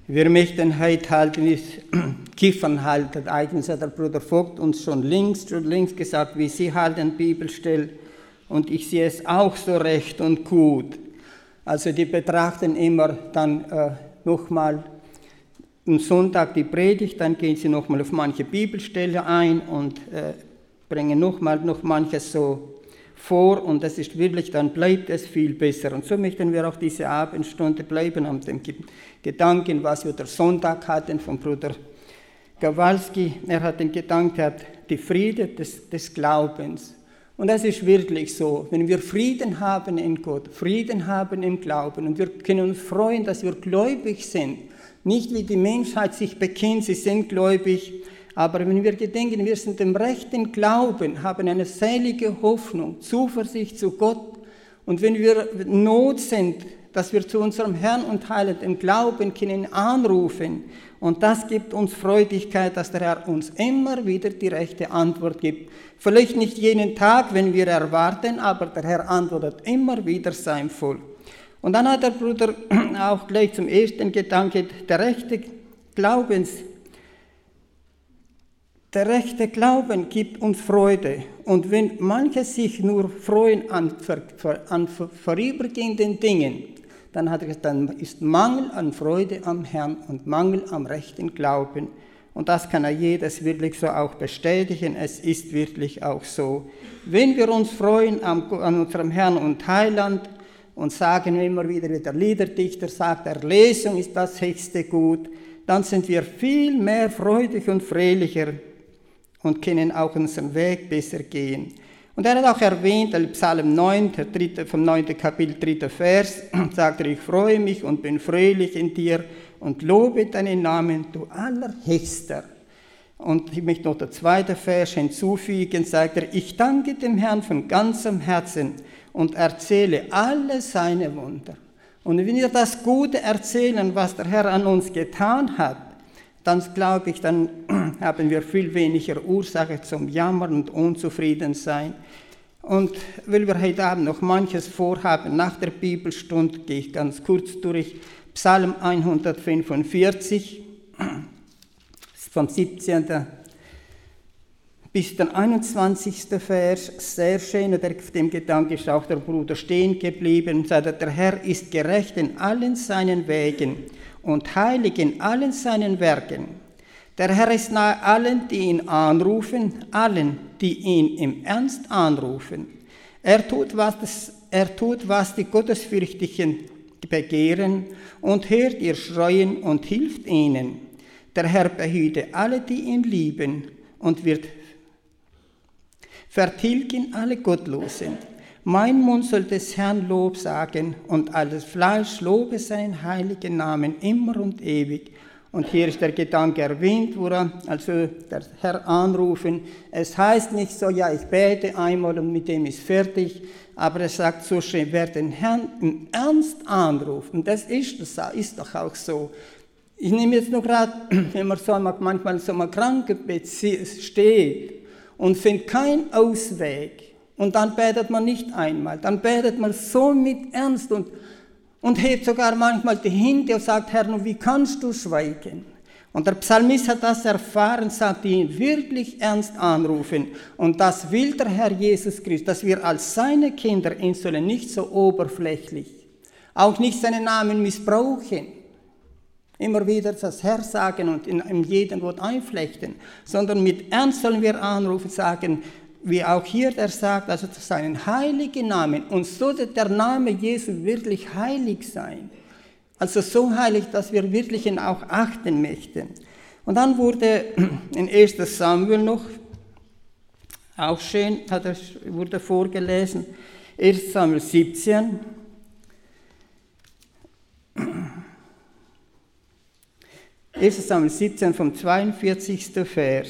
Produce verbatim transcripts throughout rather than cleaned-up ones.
Wir möchten heute halten, wie Kiffern halten. Eigentlich hat der Bruder Vogt uns schon links, schon links gesagt, wie sie halten Bibelstelle. Und ich sehe es auch so recht und gut. Also die betrachten immer dann äh, nochmal am Sonntag die Predigt, dann gehen sie nochmal auf manche Bibelstelle ein und äh, bringen nochmal noch manches so vor und das ist wirklich, dann bleibt es viel besser. Und so möchten wir auch diese Abendstunde bleiben an dem Gedanken, was wir der Sonntag hatten vom Bruder Gawalski. Er hat den Gedanken, er hat die Friede des, des Glaubens. Und das ist wirklich so, wenn wir Frieden haben in Gott, Frieden haben im Glauben und wir können uns freuen, dass wir gläubig sind, nicht wie die Menschheit sich bekennt, sie sind gläubig, aber wenn wir gedenken, wir sind im rechten Glauben, haben eine selige Hoffnung, Zuversicht zu Gott und wenn wir in Not sind, dass wir zu unserem Herrn und Heiland Glauben können anrufen und das gibt uns Freudigkeit, dass der Herr uns immer wieder die rechte Antwort gibt. Vielleicht nicht jeden Tag, wenn wir erwarten, aber der Herr antwortet immer wieder sein Volk. Und dann hat der Bruder auch gleich zum ersten Gedanke, der rechte Glaubens, der rechte Glauben gibt uns Freude. Und wenn manche sich nur freuen an, an vorübergehenden Dingen, dann, hat er, dann ist Mangel an Freude am Herrn und Mangel am rechten Glauben. Und das kann ja jedes wirklich so auch bestätigen. Es ist wirklich auch so. Wenn wir uns freuen an, an unserem Herrn und Heiland und sagen immer wieder, wie der Liederdichter sagt, Erlösung ist das höchste Gut, dann sind wir viel mehr freudig und fröhlicher und können auch unseren Weg besser gehen. Und er hat auch erwähnt, im Psalm neun, der dritte, vom neunten Kapitel, dritter Vers, sagt er, ich freue mich und bin fröhlich in dir und lobe deinen Namen, du Allerhöchster. Und ich möchte noch den zweiten Vers hinzufügen, sagt er, ich danke dem Herrn von ganzem Herzen und erzähle alle seine Wunder. Und wenn wir das Gute erzählen, was der Herr an uns getan hat, dann glaube ich, dann haben wir viel weniger Ursache zum Jammern und Unzufriedensein. Und weil wir heute Abend noch manches vorhaben, nach der Bibelstunde gehe ich ganz kurz durch. Psalm hundertfünfundvierzig, vom siebzehnten bis den einundzwanzigsten Vers, sehr schön, und auf dem Gedanken ist auch der Bruder stehen geblieben, sagt, der Herr ist gerecht in allen seinen Wegen und heilig in allen seinen Werken. Der Herr ist nahe allen, die ihn anrufen, allen, die ihn im Ernst anrufen. Er tut, was, das, er tut, was die Gottesfürchtigen begehren und hört ihr Schreien und hilft ihnen. Der Herr behüte alle, die ihn lieben und wird vertilgen alle Gottlosen. Mein Mund soll des Herrn Lob sagen und alles Fleisch lobe seinen heiligen Namen immer und ewig. Und hier ist der Gedanke erwähnt, wo er, also der Herr anrufen. Es heißt nicht so, ja, ich bete einmal und mit dem ist fertig, aber er sagt so schön, wer den Herrn im Ernst anruft, und das ist, das ist doch auch so. Ich nehme jetzt noch gerade, wenn man so manchmal so am Krankenbett steht und findet keinen Ausweg, und dann betet man nicht einmal, dann betet man so mit Ernst und, und hebt sogar manchmal die Hände und sagt, Herr, nun, wie kannst du schweigen? Und der Psalmist hat das erfahren, sagt, die ihn wirklich ernst anrufen. Und das will der Herr Jesus Christus, dass wir als seine Kinder ihn sollen nicht so oberflächlich, auch nicht seinen Namen missbrauchen, immer wieder das Herr sagen und in, in jedem Wort einflechten, sondern mit Ernst sollen wir anrufen, sagen, wie auch hier der sagt, also seinen heiligen Namen. Und so wird der Name Jesu wirklich heilig sein. Also so heilig, dass wir wirklich ihn auch achten möchten. Und dann wurde in ersten Samuel noch, auch schön, hat er, wurde vorgelesen, erster Samuel siebzehn. erster Samuel siebzehn vom zweiundvierzigsten Vers.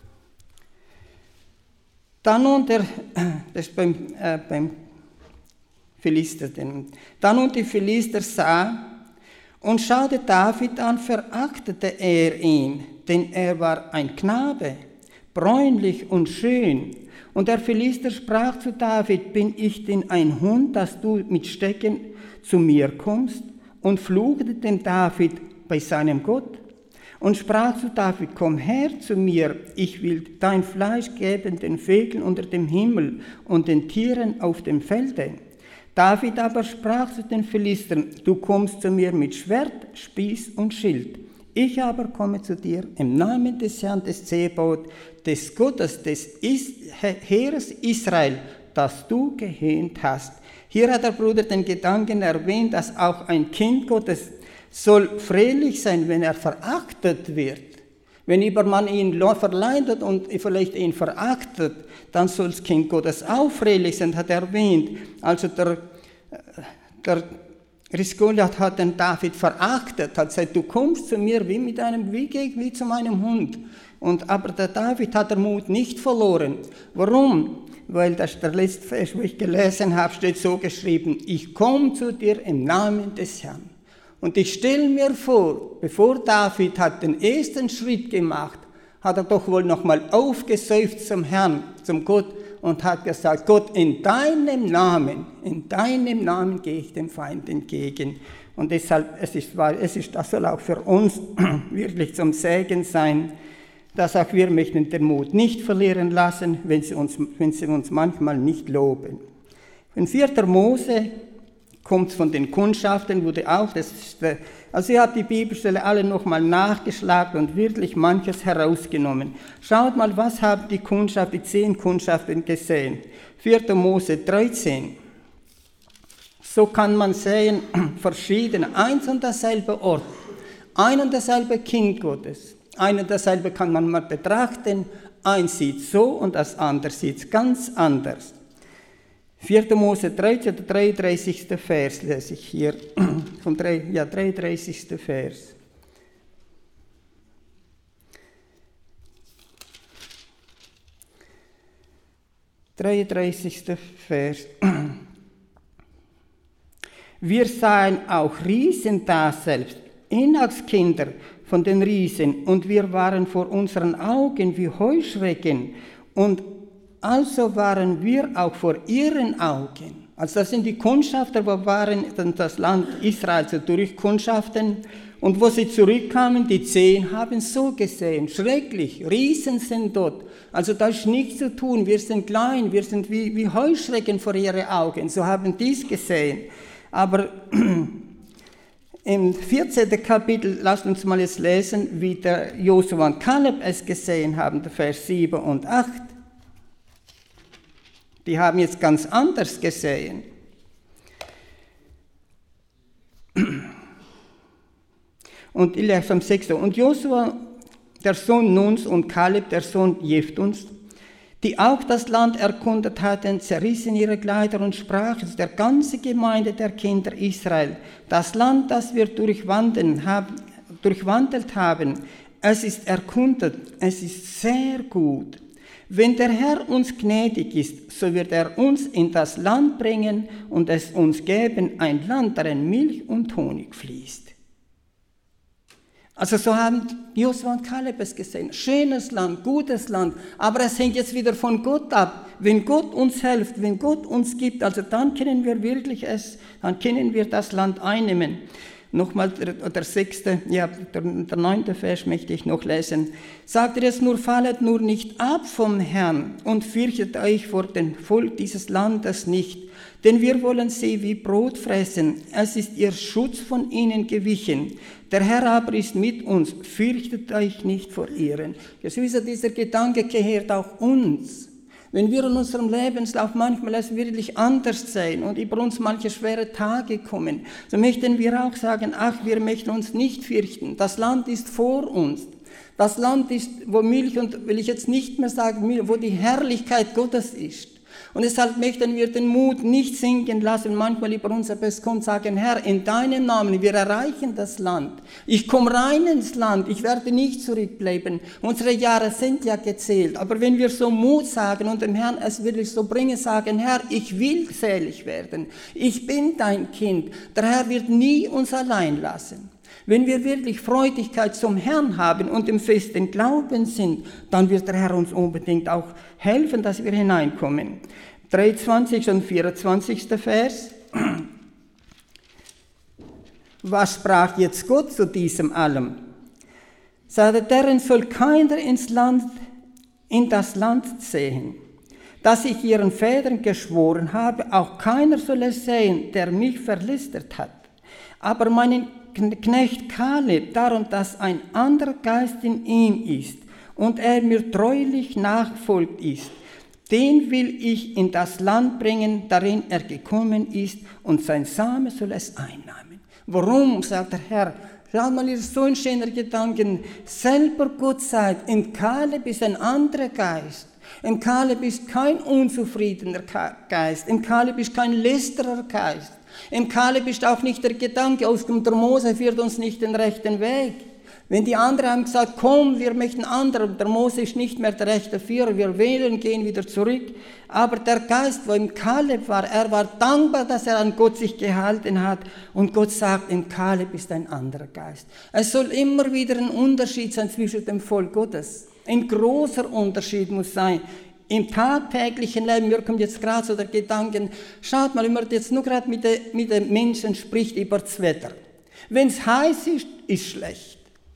Dann nun der, das ist beim, äh, beim Philister, dann nun die Philister sah und schaute David an, verachtete er ihn, denn er war ein Knabe, bräunlich und schön. Und der Philister sprach zu David, bin ich denn ein Hund, dass du mit Stecken zu mir kommst? Und fluchte dem David, bei seinem Gott und sprach zu David, komm her zu mir, ich will dein Fleisch geben den Vögeln unter dem Himmel und den Tieren auf dem Felde. David aber sprach zu den Philistern, du kommst zu mir mit Schwert, Spieß und Schild. Ich aber komme zu dir im Namen des Herrn des Zebaoth, des Gottes des Heeres Israel, das du gehöhnt hast. Hier hat der Bruder den Gedanken erwähnt, dass auch ein Kind Gottes soll fröhlich sein, wenn er verachtet wird. Wenn jemand ihn verleidet und vielleicht ihn verachtet, dann soll das Kind Gottes auch fröhlich sein, hat er erwähnt. Also der, der Goliath hat den David verachtet, hat gesagt, du kommst zu mir wie mit einem wie, wie zu meinem Hund. Und, aber der David hat den Mut nicht verloren. Warum? Weil das der letzte Vers, wo ich gelesen habe, steht so geschrieben, ich komme zu dir im Namen des Herrn. Und ich stelle mir vor, bevor David hat den ersten Schritt gemacht, hat er doch wohl nochmal aufgeseufzt zum Herrn, zum Gott und hat gesagt, Gott, in deinem Namen, in deinem Namen gehe ich dem Feind entgegen. Und deshalb, es ist, es ist, das soll auch für uns wirklich zum Segen sein, dass auch wir möchten den Mut nicht verlieren lassen, wenn sie uns, wenn sie uns manchmal nicht loben. In vierter Mose kommt von den Kundschaften, wurde auch, das ist, also ich habe die Bibelstelle alle nochmal nachgeschlagen und wirklich manches herausgenommen. Schaut mal, was haben die Kundschaften, die zehn Kundschaften gesehen. vierter Mose dreizehn. So kann man sehen, verschiedene, eins und derselbe Ort, ein und derselbe Kind Gottes. Ein und dasselbe kann man mal betrachten, eins sieht so und das andere sieht ganz anders. vierter Mose dreizehn, der dreiunddreißigste Vers lese ich hier, vom ja, dreiunddreißigsten Vers. dreiunddreißigster Vers. Wir sahen auch Riesen da selbst, Enaks Kinder, von den Riesen, und wir waren vor unseren Augen wie Heuschrecken, und also waren wir auch vor ihren Augen. Also das sind die Kundschafter, wo waren das Land Israel so durch Kundschaften, und wo sie zurückkamen, die zehn haben so gesehen, schrecklich, Riesen sind dort. Also da ist nichts zu tun, wir sind klein, wir sind wie, wie Heuschrecken vor ihren Augen, so haben die es gesehen. Aber im vierzehnten Kapitel, lasst uns mal jetzt lesen, wie der Josua und Kaleb es gesehen haben, Vers sieben und acht. Die haben jetzt ganz anders gesehen. Und ich lese am sechsten. Und Josua, der Sohn Nuns, und Kaleb, der Sohn Jephuns, die auch das Land erkundet hatten, zerrissen ihre Kleider und sprachen zu der ganzen Gemeinde der Kinder Israel, das Land, das wir durchwandelt haben, durchwandelt haben, es ist erkundet, es ist sehr gut. Wenn der Herr uns gnädig ist, so wird er uns in das Land bringen und es uns geben, ein Land, darin Milch und Honig fließt. Also so haben Josua und Kaleb es gesehen. Schönes Land, gutes Land, aber es hängt jetzt wieder von Gott ab. Wenn Gott uns hilft, wenn Gott uns gibt, also dann können wir wirklich es, dann können wir das Land einnehmen. Nochmal der, der sechste, ja, der, der neunte Vers möchte ich noch lesen. Sagt er es nur, fallet nur nicht ab vom Herrn und fürchtet euch vor dem Volk dieses Landes nicht, denn wir wollen sie wie Brot fressen. Es ist ihr Schutz von ihnen gewichen. Der Herr aber ist mit uns, fürchtet euch nicht vor ihren. Geschwister, dieser Gedanke gehört auch uns. Wenn wir in unserem Lebenslauf manchmal es wirklich anders sehen und über uns manche schwere Tage kommen, so möchten wir auch sagen, ach, wir möchten uns nicht fürchten. Das Land ist vor uns. Das Land ist, wo Milch und, will ich jetzt nicht mehr sagen, wo die Herrlichkeit Gottes ist. Und deshalb möchten wir den Mut nicht sinken lassen, manchmal über unser Best kommt, sagen, Herr, in deinem Namen, wir erreichen das Land. Ich komme rein ins Land, ich werde nicht zurückbleiben. Unsere Jahre sind ja gezählt. Aber wenn wir so Mut sagen und dem Herrn es wirklich so bringen, sagen, Herr, ich will selig werden. Ich bin dein Kind. Der Herr wird nie uns allein lassen. Wenn wir wirklich Freudigkeit zum Herrn haben und im festen Glauben sind, dann wird der Herr uns unbedingt auch helfen, dass wir hineinkommen. dreiundzwanzigsten und vierundzwanzigsten Vers. Was sprach jetzt Gott zu diesem allem? Sagte, deren soll keiner ins Land, in das Land sehen, das ich ihren Vätern geschworen habe, auch keiner soll es sehen, der mich verlistet hat. Aber meinen Knecht Kaleb, darum, dass ein anderer Geist in ihm ist und er mir treulich nachfolgt ist, den will ich in das Land bringen, darin er gekommen ist, und sein Same soll es einnehmen. Warum, sagt der Herr? Schaut mal, ihr so ein schöner Gedanken. Selber Gott seid, in Kaleb ist ein anderer Geist. In Kaleb ist kein unzufriedener Geist. In Kaleb ist kein lästerer Geist. Im Kaleb ist auch nicht der Gedanke, aus dem der Mose führt uns nicht den rechten Weg. Wenn die anderen haben gesagt, komm, wir möchten anderen, der Mose ist nicht mehr der rechte Führer, wir wählen, gehen wieder zurück. Aber der Geist, wo im Kaleb war, er war dankbar, dass er an Gott sich gehalten hat. Und Gott sagt, in Kaleb ist ein anderer Geist. Es soll immer wieder ein Unterschied sein zwischen dem Volk Gottes. Ein großer Unterschied muss sein. Im tagtäglichen Leben, mir kommt jetzt gerade so der Gedanke, schaut mal, wenn man jetzt nur gerade mit, mit den Menschen spricht über das Wetter. Wenn es heiß ist, ist schlecht.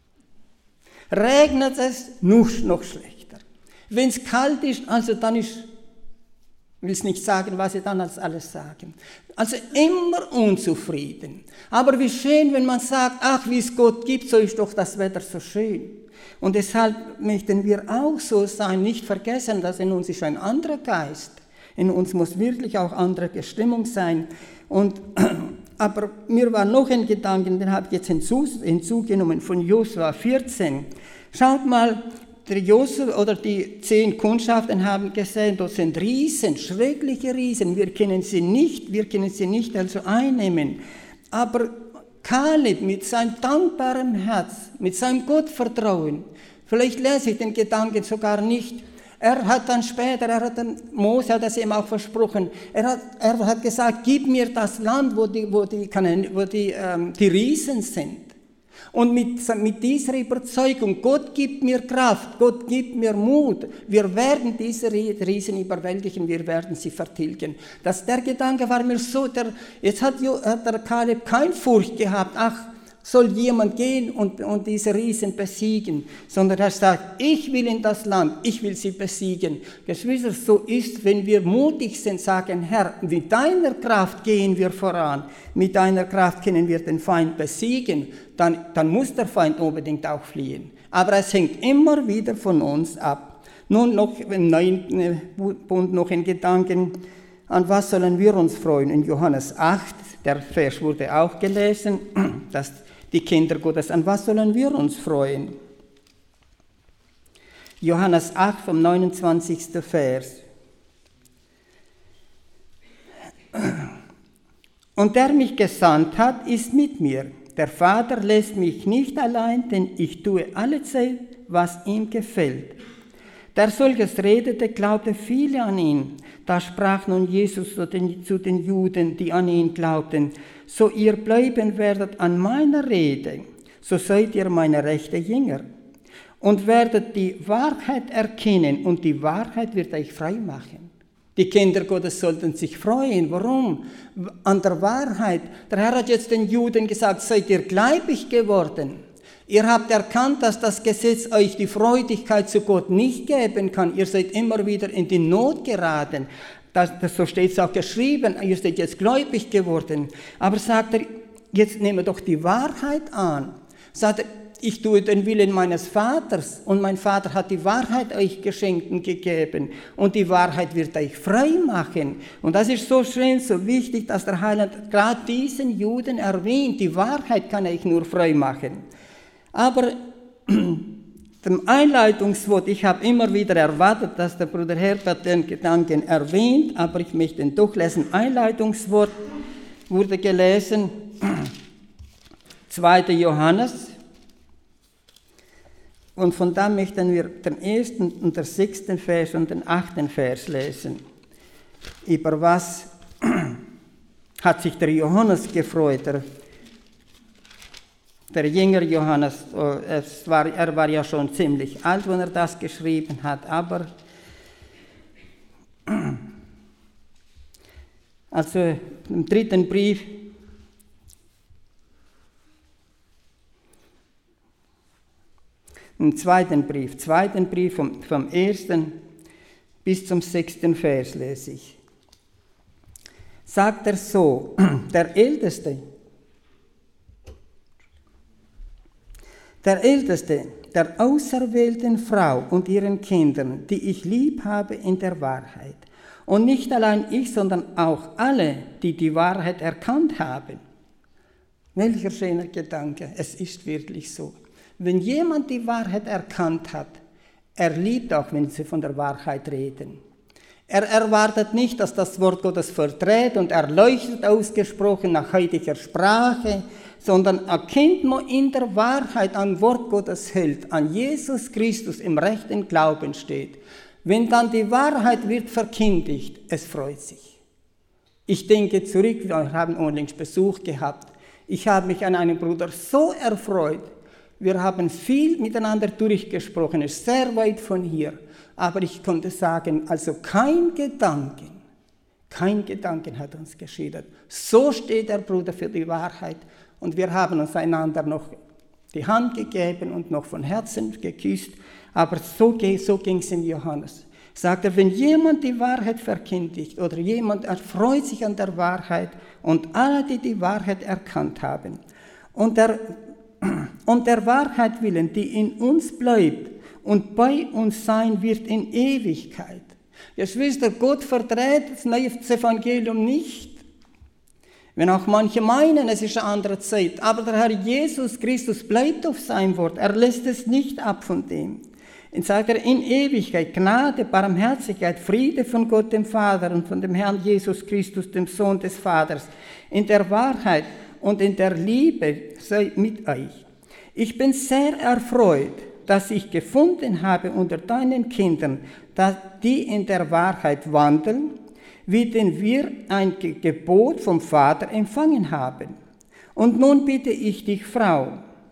Regnet es, noch, noch schlechter. Wenn es kalt ist, also dann ist, ich will es nicht sagen, was sie dann als alles sagen. Also immer unzufrieden. Aber wie schön, wenn man sagt, ach, wie es Gott gibt, so ist doch das Wetter so schön. Und deshalb möchten wir auch so sein, nicht vergessen, dass in uns ist ein anderer Geist. In uns muss wirklich auch andere Stimmung sein. Und, aber mir war noch ein Gedanke, den habe ich jetzt hinzu, hinzugenommen, von Josua vierzehn. Schaut mal, der Josua oder die zehn Kundschaften haben gesehen, dort sind Riesen, schreckliche Riesen. Wir können sie nicht, wir können sie nicht also einnehmen. Aber Kaleb mit seinem dankbaren Herz, mit seinem Gottvertrauen, vielleicht lese ich den Gedanken sogar nicht. Er hat dann später, er hat dann, Mose hat das ihm auch versprochen, er hat, er hat gesagt, gib mir das Land, wo die, wo die, wo die, ähm, die Riesen sind. Und mit, mit dieser Überzeugung, Gott gibt mir Kraft, Gott gibt mir Mut, wir werden diese Riesen überwältigen, wir werden sie vertilgen. Das, der Gedanke war mir so, der, jetzt hat, hat der Kaleb keine Furcht gehabt, ach, soll jemand gehen und, und diese Riesen besiegen, sondern er sagt, ich will in das Land, ich will sie besiegen. Geschwister, so ist, wenn wir mutig sind, sagen, Herr, mit deiner Kraft gehen wir voran, mit deiner Kraft können wir den Feind besiegen, dann, dann muss der Feind unbedingt auch fliehen. Aber es hängt immer wieder von uns ab. Nun noch im neuen Bund noch ein Gedanken, an was sollen wir uns freuen? In Johannes acht, der Vers wurde auch gelesen, dass die Kinder Gottes, an was sollen wir uns freuen? Johannes acht vom neunundzwanzigsten Vers. Und der mich gesandt hat, ist mit mir. Der Vater lässt mich nicht allein, denn ich tue allezeit, was ihm gefällt. Der solches redete, glaubte viele an ihn. Da sprach nun Jesus zu den, zu den Juden, die an ihn glaubten, so ihr bleiben werdet an meiner Rede, so seid ihr meine rechte Jünger und werdet die Wahrheit erkennen und die Wahrheit wird euch frei machen. Die Kinder Gottes sollten sich freuen. Warum? An der Wahrheit. Der Herr hat jetzt den Juden gesagt, seid ihr gläubig geworden. Ihr habt erkannt, dass das Gesetz euch die Freudigkeit zu Gott nicht geben kann. Ihr seid immer wieder in die Not geraten. Das, das, so steht es auch geschrieben, ihr seid jetzt gläubig geworden. Aber sagt er, jetzt nehme doch die Wahrheit an. Sagt er, ich tue den Willen meines Vaters und mein Vater hat die Wahrheit euch geschenkt und gegeben und die Wahrheit wird euch frei machen. Und das ist so schön, so wichtig, dass der Heiland gerade diesen Juden erwähnt, die Wahrheit kann euch nur frei machen. Aber dem Einleitungswort, ich habe immer wieder erwartet, dass der Bruder Herbert den Gedanken erwähnt, aber ich möchte ihn doch lesen. Einleitungswort wurde gelesen, zweiter Johannes. Und von da möchten wir den ersten und den sechsten Vers und den achten Vers lesen. Über was hat sich der Johannes gefreut, der Der Jünger Johannes, es war, er war ja schon ziemlich alt, wenn er das geschrieben hat, aber also im dritten Brief Im zweiten Brief, zweiten Brief vom, vom ersten bis zum sechsten Vers lese ich. Sagt er so, der Älteste, der Älteste der auserwählten Frau und ihren Kindern, die ich lieb habe in der Wahrheit. Und nicht allein ich, sondern auch alle, die die Wahrheit erkannt haben. Welcher schöner Gedanke, es ist wirklich so. Wenn jemand die Wahrheit erkannt hat, er liebt auch, wenn sie von der Wahrheit reden. Er erwartet nicht, dass das Wort Gottes verdreht und erleuchtet ausgesprochen nach heutiger Sprache, sondern erkennt man in der Wahrheit an Wort Gottes hält, an Jesus Christus im rechten Glauben steht. Wenn dann die Wahrheit wird verkündigt, es freut sich. Ich denke zurück, wir haben unlängst Besuch gehabt. Ich habe mich an einen Bruder so erfreut. Wir haben viel miteinander durchgesprochen, ist sehr weit von hier. Aber ich konnte sagen, also kein Gedanken, kein Gedanken hat uns geschildert. So steht der Bruder für die Wahrheit. Und wir haben uns einander noch die Hand gegeben und noch von Herzen geküsst. Aber so, so ging es in Johannes. Sagt er, wenn jemand die Wahrheit verkündigt oder jemand erfreut sich an der Wahrheit und alle, die die Wahrheit erkannt haben und der, und der Wahrheit willen, die in uns bleibt und bei uns sein wird in Ewigkeit. Geschwister, Gott verdreht das Evangelium nicht. Wenn auch manche meinen, es ist eine andere Zeit. Aber der Herr Jesus Christus bleibt auf sein Wort. Er lässt es nicht ab von dem. Und sagt er, in Ewigkeit, Gnade, Barmherzigkeit, Friede von Gott dem Vater und von dem Herrn Jesus Christus, dem Sohn des Vaters, in der Wahrheit und in der Liebe sei mit euch. Ich bin sehr erfreut, dass ich gefunden habe unter deinen Kindern, dass die in der Wahrheit wandeln, wie denn wir ein Gebot vom Vater empfangen haben. Und nun bitte ich dich, Frau,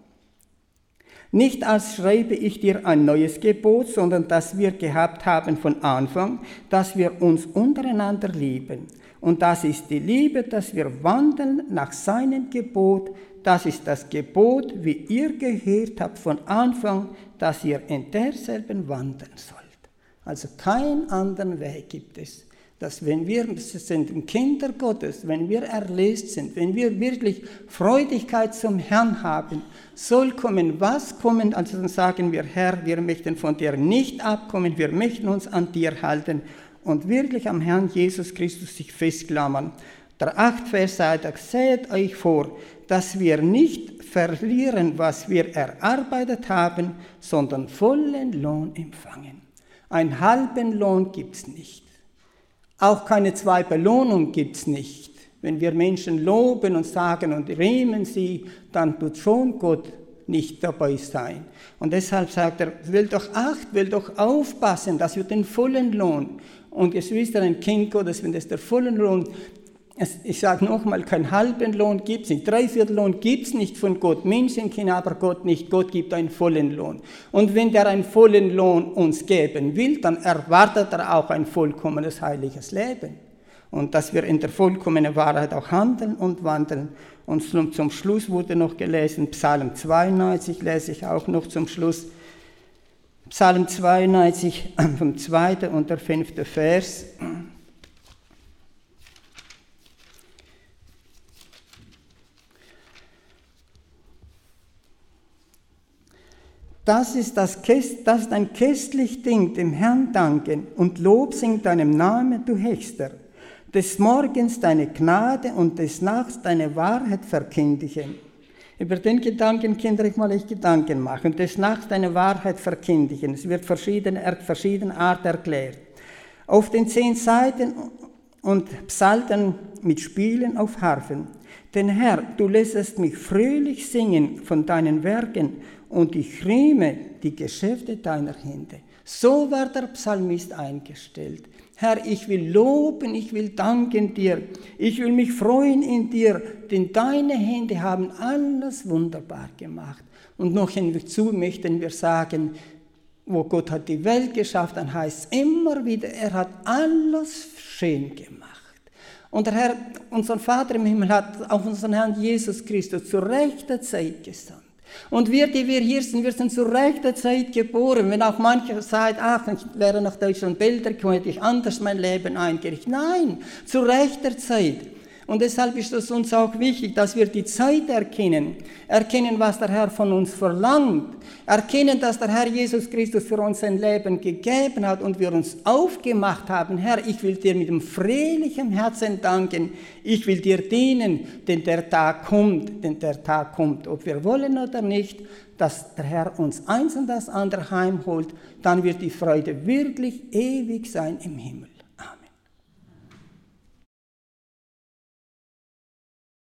nicht als schreibe ich dir ein neues Gebot, sondern das wir gehabt haben von Anfang, dass wir uns untereinander lieben. Und das ist die Liebe, dass wir wandeln nach seinem Gebot. Das ist das Gebot, wie ihr gehört habt von Anfang, dass ihr in derselben wandeln sollt. Also keinen anderen Weg gibt es. Dass wenn wir sind Kinder Gottes, wenn wir erlöst sind, wenn wir wirklich Freudigkeit zum Herrn haben, soll kommen, was kommen, also dann sagen wir, Herr, wir möchten von dir nicht abkommen, wir möchten uns an dir halten und wirklich am Herrn Jesus Christus sich festklammern. Der achte Vers sagt, seht euch vor, dass wir nicht verlieren, was wir erarbeitet haben, sondern vollen Lohn empfangen. Einen halben Lohn gibt es nicht. Auch keine zwei Belohnung gibt es nicht. Wenn wir Menschen loben und sagen und rühmen sie, dann tut schon Gott nicht dabei sein. Und deshalb sagt er, will doch acht, will doch aufpassen, dass wir den vollen Lohn. Und Geschwister, ein Kind Gottes, wenn das der vollen Lohn, ich sage nochmal, keinen halben Lohn gibt es nicht, dreiviertel Lohn gibt es nicht von Gott. Menschen kennen aber Gott nicht, Gott gibt einen vollen Lohn. Und wenn der einen vollen Lohn uns geben will, dann erwartet er auch ein vollkommenes, heiliges Leben. Und dass wir in der vollkommenen Wahrheit auch handeln und wandeln. Und zum, zum Schluss wurde noch gelesen, Psalm zweiundneunzig lese ich auch noch zum Schluss. Psalm zweiundneunzig, vom zweiten und der fünfte Vers. Das ist, das, das ist ein köstlich Ding, dem Herrn danken und Lob singt deinem Namen, du Höchster. Des Morgens deine Gnade und des Nachts deine Wahrheit verkündigen. Über den Gedanken, Kinder, ich mal ich Gedanken machen. Des Nachts deine Wahrheit verkündigen. Es wird verschiedene, verschiedene Art erklärt. Auf den zehn Seiten und Psalten mit Spielen auf Harfen. Denn Herr, du lässest mich fröhlich singen von deinen Werken und ich rühme die Geschäfte deiner Hände. So war der Psalmist eingestellt. Herr, ich will loben, ich will danken dir, ich will mich freuen in dir, denn deine Hände haben alles wunderbar gemacht. Und noch hinzu möchten wir sagen, wo Gott hat die Welt geschaffen, dann heißt es immer wieder, er hat alles schön gemacht. Und der Herr, unser Vater im Himmel, hat auch unseren Herrn Jesus Christus zur rechten Zeit gesandt. Und wir, die wir hier sind, wir sind zu rechter Zeit geboren. Wenn auch manche sagen, ach, ich wäre nach Deutschland Bilder, könnte ich anders mein Leben eingerichten. Nein, zu rechter Zeit. Und deshalb ist es uns auch wichtig, dass wir die Zeit erkennen, erkennen, was der Herr von uns verlangt, erkennen, dass der Herr Jesus Christus für uns sein Leben gegeben hat und wir uns aufgemacht haben, Herr, ich will dir mit dem fröhlichen Herzen danken, ich will dir dienen, denn der Tag kommt, denn der Tag kommt, ob wir wollen oder nicht, dass der Herr uns eins und das andere heimholt, dann wird die Freude wirklich ewig sein im Himmel.